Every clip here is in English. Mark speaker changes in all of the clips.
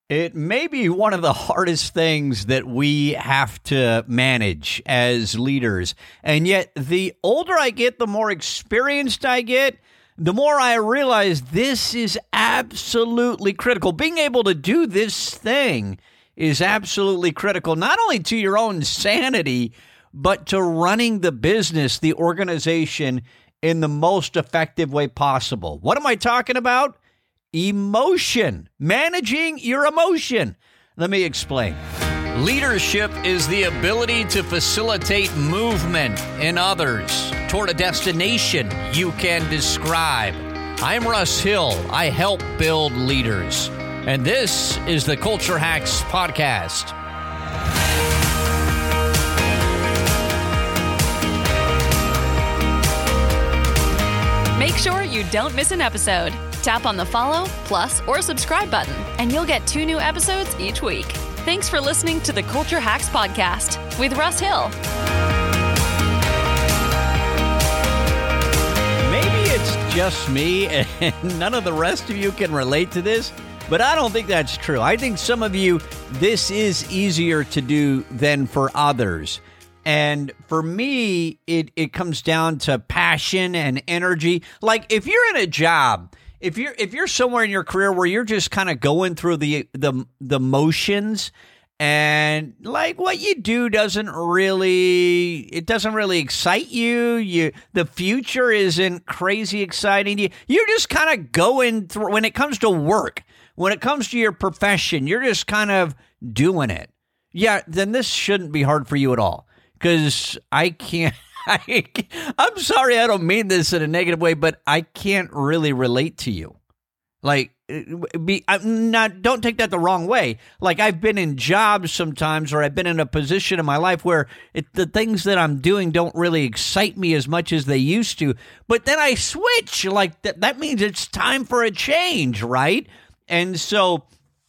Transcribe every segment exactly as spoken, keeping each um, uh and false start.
Speaker 1: It may be one of the hardest things that we have to manage as leaders. And yet, the older I get, the more experienced I get, the more I realize this is absolutely critical. Being able to do this thing is absolutely critical, not only to your own sanity, but to running the business, the organization, in the most effective way possible. What am I talking about? Emotion. Managing your emotion. Let me explain. Leadership is the ability to facilitate movement in others toward a destination you can describe. I'm Russ Hill. I help build leaders. And this is the Culture Hacks Podcast.
Speaker 2: Make sure you don't miss an episode. Tap on the follow, plus, or subscribe button, and you'll get two new episodes each week. Thanks for listening to the Culture Hacks Podcast with Russ Hill.
Speaker 1: Maybe it's just me and none of the rest of you can relate to this, but I don't think that's true. I think some of you, this is easier to do than for others. And for me, it, it comes down to passion and energy. Like if you're in a job, if you're if you're somewhere in your career where you're just kind of going through the, the the motions, and like what you do doesn't really it doesn't really excite you, you the future isn't crazy exciting you. You're just kind of going through when it comes to work, when it comes to your profession, you're just kind of doing it. Yeah, then this shouldn't be hard for you at all. Because I can't, I, I'm sorry, I don't mean this in a negative way, but I can't really relate to you. Like, be, I'm not, don't take that the wrong way. Like, I've been in jobs sometimes, or I've been in a position in my life where it, the things that I'm doing don't really excite me as much as they used to. But then I switch, like, that, that means it's time for a change, right? And so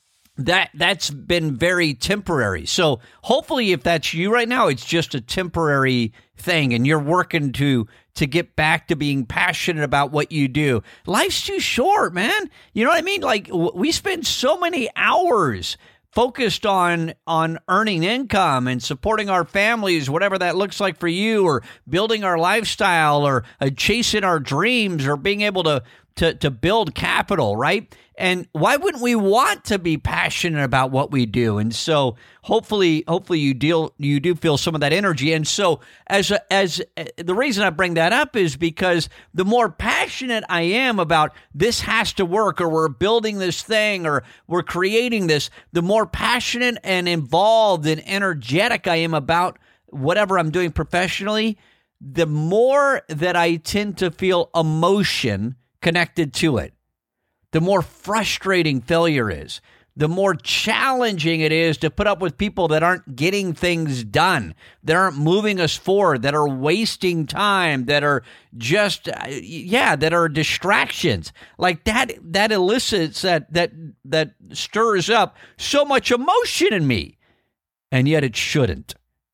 Speaker 1: That that's been very temporary. So hopefully if that's you right now, it's just a temporary thing and you're working to to get back to being passionate about what you do. Life's too short, man. You know what I mean? Like we spend so many hours focused on on earning income and supporting our families, whatever that looks like for you, or building our lifestyle, or uh, chasing our dreams, or being able to to to build capital, right? And why wouldn't we want to be passionate about what we do? And so hopefully, hopefully you deal, you do feel some of that energy. And so as a, as a, the reason I bring that up is because the more passionate I am about this has to work, or we're building this thing, or we're creating this, the more passionate and involved and energetic I am about whatever I'm doing professionally, the more that I tend to feel emotion connected to it. The more frustrating failure is, the more challenging it is to put up with people that aren't getting things done, that aren't moving us forward, that are wasting time, that are just, yeah, that are distractions. Like that, that elicits, that, that, that stirs up so much emotion in me, and yet it shouldn't.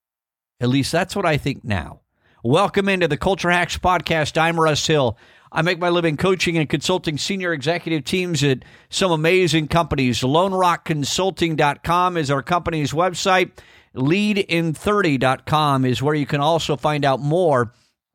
Speaker 1: At least that's what I think now. Welcome into the Culture Hacks Podcast. I'm Russ Hill. I make my living coaching and consulting senior executive teams at some amazing companies. Lone Rock Consulting dot com is our company's website. lead in thirty dot com is where you can also find out more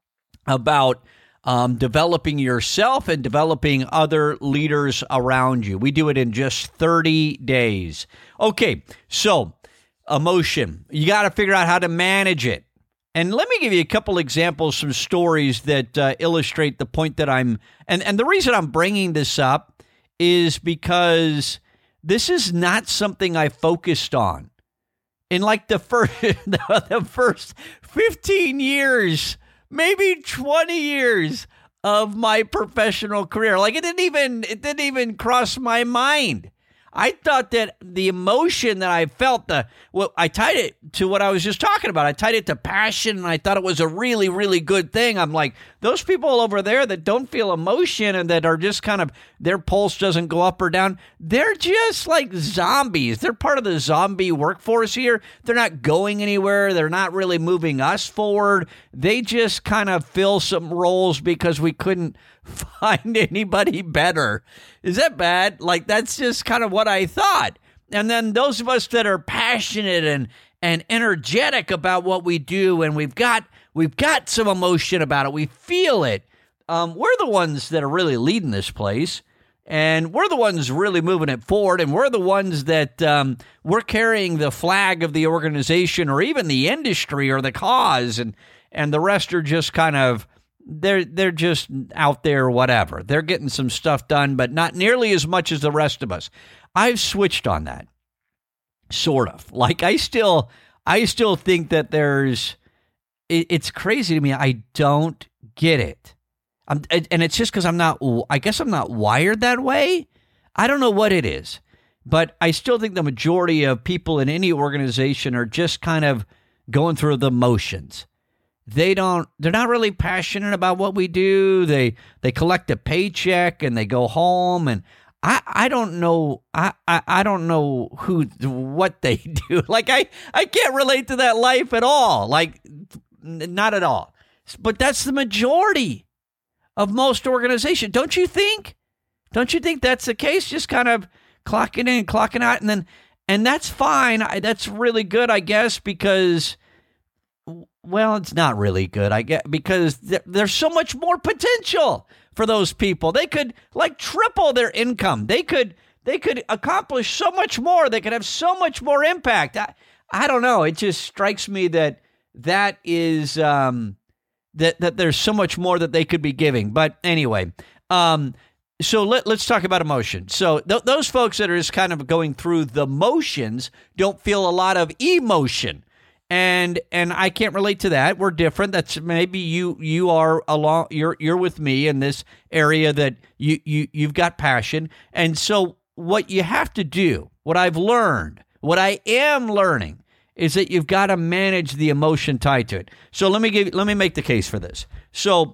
Speaker 1: about um, developing yourself and developing other leaders around you. We do it in just thirty days. Okay, so emotion. You got to figure out how to manage it. And let me give you a couple examples, some stories that uh, illustrate the point that I'm, and, and the reason I'm bringing this up is because this is not something I focused on. In like the first, the first fifteen years, maybe twenty years of my professional career, like it didn't even, it didn't even cross my mind. I thought that the emotion that I felt, the well, I tied it to what I was just talking about. I tied it to passion, and I thought it was a really, really good thing. I'm like, those people over there that don't feel emotion and that are just kind of, their pulse doesn't go up or down, they're just like zombies. They're part of the zombie workforce here. They're not going anywhere. They're not really moving us forward. They just kind of fill some roles because we couldn't find anybody better. Is that bad? Like, that's just kind of what I thought. And then those of us that are passionate and and energetic about what we do, and we've got we've got some emotion about it, we feel it. Um, we're the ones that are really leading this place, and we're the ones really moving it forward, and we're the ones that um, we're carrying the flag of the organization or even the industry or the cause, and and the rest are just kind of they're they're just out there, whatever. They're getting some stuff done, but not nearly as much as the rest of us. I've switched on that, sort of. Like I still, I still think that there's. It, it's crazy to me. I don't get it, I'm, and it's just because I'm not. I guess I'm not wired that way. I don't know what it is, but I still think the majority of people in any organization are just kind of going through the motions. They don't. They're not really passionate about what we do. They they collect a paycheck and they go home and. I, I don't know I, I, I don't know who what they do. Like I, I can't relate to that life at all. Like not at all. But that's the majority of most organizations. Don't you think? Don't you think that's the case? Just kind of clocking in, clocking out, and then and that's fine. I, that's really good, I guess, because well, it's not really good, I guess, because th- there's so much more potential for those people. They could like triple their income. They could they could accomplish so much more. They could have so much more impact. I, I don't know. It just strikes me that that is um, that that there's so much more that they could be giving. But anyway, um, so let, let's talk about emotion. So th- those folks that are just kind of going through the motions don't feel a lot of emotion. And and I can't relate to that. We're different. That's maybe you you are along. You're you're with me in this area that you you you've got passion. And so what you have to do, what I've learned, what I am learning, is that you've got to manage the emotion tied to it. So let me give let me make the case for this. So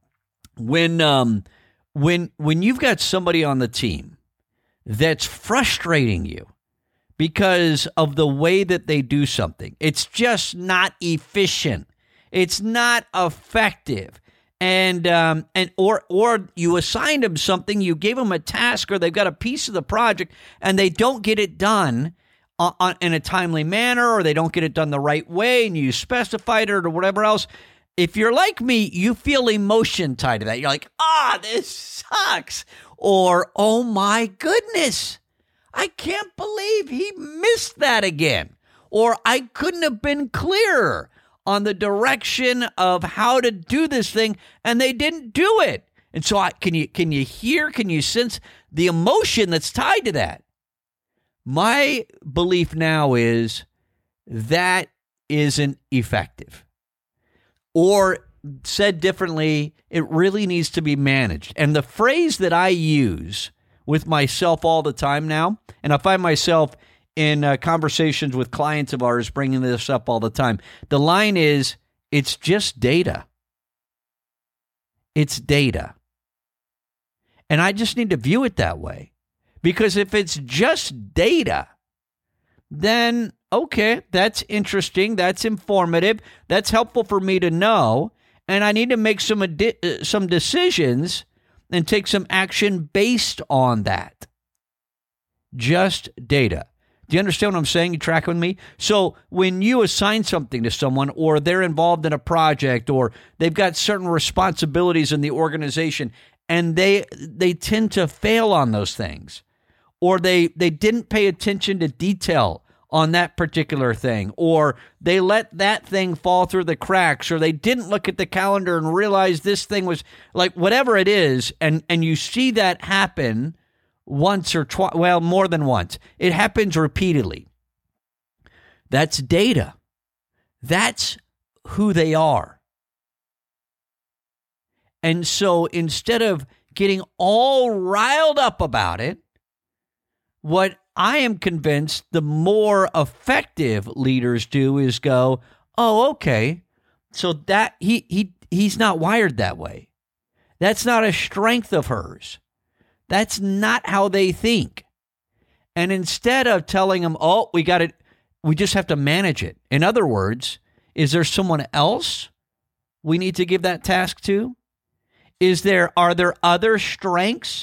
Speaker 1: when um when when you've got somebody on the team that's frustrating you, because of the way that they do something. It's just not efficient. It's not effective. And um, and or or you assigned them something, you gave them a task, or they've got a piece of the project, and they don't get it done on, on, in a timely manner, or they don't get it done the right way, and you specified it or whatever else. If you're like me, you feel emotion tied to that. You're like, ah, this sucks. Or, oh my goodness, I can't believe he missed that again. Or I couldn't have been clearer on the direction of how to do this thing, and they didn't do it. And so I, can you can you hear, can you sense the emotion that's tied to that? My belief now is that isn't effective. Or said differently, it really needs to be managed. And the phrase that I use with myself all the time now, and I find myself in uh, conversations with clients of ours bringing this up all the time. The line is, it's just data. It's data. And I just need to view it that way. Because if it's just data, then, okay, that's interesting. That's informative. That's helpful for me to know. And I need to make some adi- some decisions and take some action based on that. Just data. Do you understand what I'm saying? You track with me? So when you assign something to someone, or they're involved in a project, or they've got certain responsibilities in the organization, and they they tend to fail on those things, or they, they didn't pay attention to detail on that particular thing, or they let that thing fall through the cracks, or they didn't look at the calendar and realize this thing was like whatever it is, and, and you see that happen once or twice, well, more than once. It happens repeatedly. That's data. That's who they are. And so instead of getting all riled up about it, what I am convinced the more effective leaders do is go, oh, okay, so that he he he's not wired that way. That's not a strength of hers. That's not how they think. And instead of telling them, oh, we got it, we just have to manage it. In other words, is there someone else we need to give that task to? Is there, are there other strengths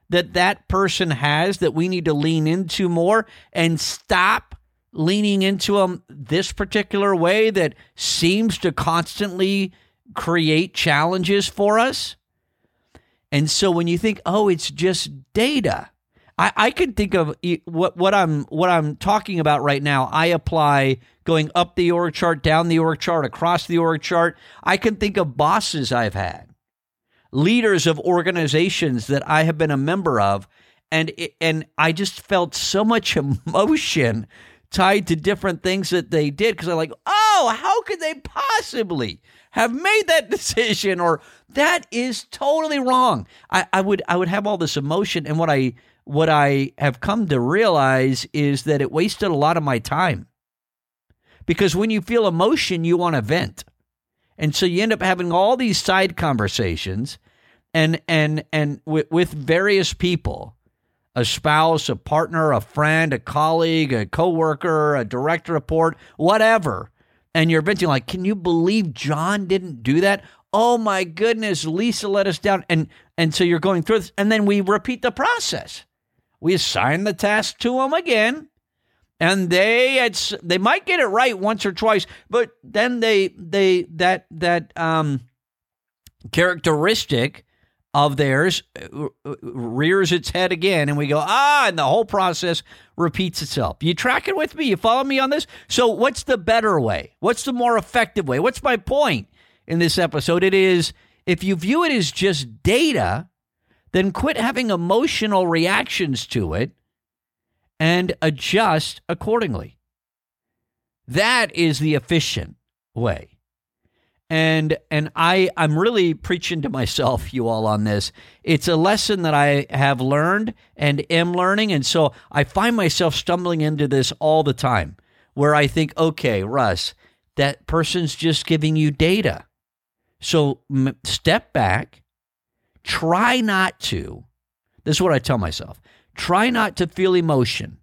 Speaker 1: that that person has that we need to lean into more and stop leaning into them this particular way that seems to constantly create challenges for us? And so when you think, oh, it's just data, I, I can think of what, what I'm what I'm talking about right now. I apply going up the org chart, down the org chart, across the org chart. I can think of bosses I've had, leaders of organizations that I have been a member of, and it, and I just felt so much emotion tied to different things that they did, because I'm like, oh, how could they possibly have made that decision? Or that is totally wrong. I, I would I would have all this emotion, and what I what I have come to realize is that it wasted a lot of my time. Because when you feel emotion, you want to vent. And so you end up having all these side conversations and and and with, with various people, a spouse, a partner, a friend, a colleague, a coworker, a direct report, whatever. And you're venting like, can you believe John didn't do that? Oh my goodness, Lisa let us down. And and so you're going through this, and then we repeat the process. We assign the task to them again. And they had, they might get it right once or twice, but then they they that that um, characteristic of theirs rears its head again, and we go, ah, and the whole process repeats itself. You tracking with me? You follow me on this? So what's the better way? What's the more effective way? What's my point in this episode? It is, if you view it as just data, then quit having emotional reactions to it and adjust accordingly. That is the efficient way. And and I, I'm really preaching to myself, you all, on this. It's a lesson that I have learned and am learning. And so I find myself stumbling into this all the time, where I think, okay, Russ, that person's just giving you data. So m- step back, try not to, this is what I tell myself, try not to feel emotion.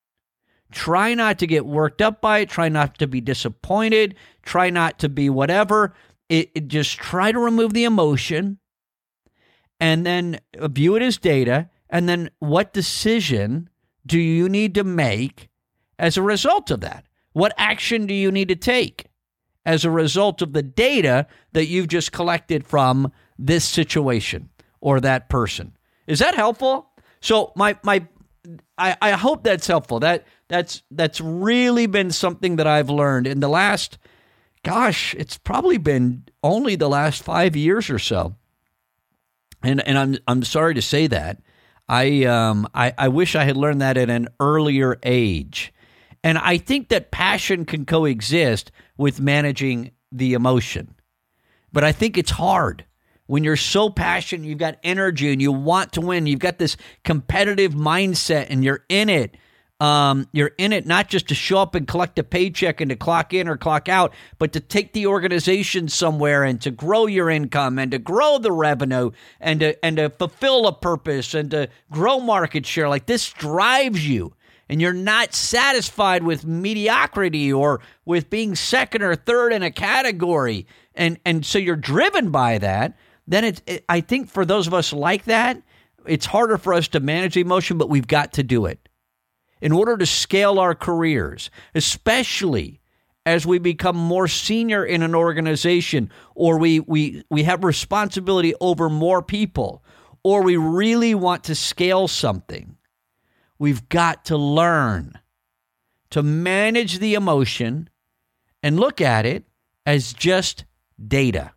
Speaker 1: Try not to get worked up by it. Try not to be disappointed. Try not to be whatever. It, it just try to remove the emotion and then view it as data. And then what decision do you need to make as a result of that? What action do you need to take as a result of the data that you've just collected from this situation or that person? Is that helpful? So my my I, I hope that's helpful. That that's that's really been something that I've learned in the last, gosh, it's probably been only the last five years or so. And and I'm I'm sorry to say that. I um I, I wish I had learned that at an earlier age. And I think that passion can coexist with managing the emotion. But I think it's hard. When you're so passionate, you've got energy and you want to win, you've got this competitive mindset and you're in it. Um, you're in it not just to show up and collect a paycheck and to clock in or clock out, but to take the organization somewhere and to grow your income and to grow the revenue and to, and to fulfill a purpose and to grow market share. Like, this drives you. And you're not satisfied with mediocrity or with being second or third in a category. And, and so you're driven by that. Then it's, it, I think for those of us like that, it's harder for us to manage emotion, but we've got to do it in order to scale our careers, especially as we become more senior in an organization, or we we we have responsibility over more people, or we really want to scale something. We've got to learn to manage the emotion and look at it as just data.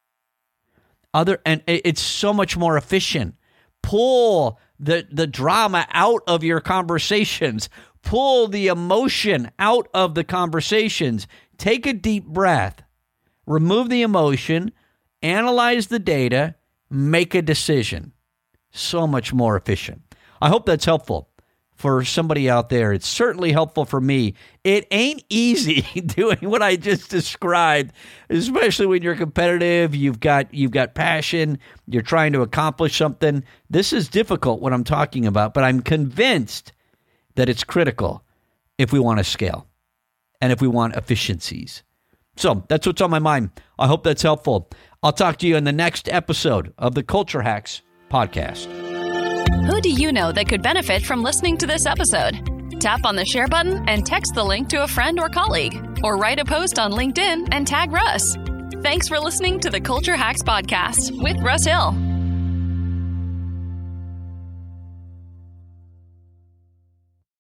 Speaker 1: Other and it's so much more efficient. Pull the, the drama out of your conversations. Pull the emotion out of the conversations. Take a deep breath. Remove the emotion. Analyze the data. Make a decision. So much more efficient. I hope that's helpful for somebody out there. It's certainly helpful for me. It ain't easy doing what I just described, especially when you're competitive, you've got you've got passion, you're trying to accomplish something. This is difficult, what I'm talking about, but I'm convinced that it's critical if we want to scale and if we want efficiencies. So that's what's on my mind. I hope that's helpful. I'll talk to you in the next episode of the Culture Hacks podcast.
Speaker 2: Who do you know that could benefit from listening to this episode? Tap on the share button and text the link to a friend or colleague, or write a post on LinkedIn and tag Russ. Thanks for listening to the Culture Hacks Podcast with Russ Hill.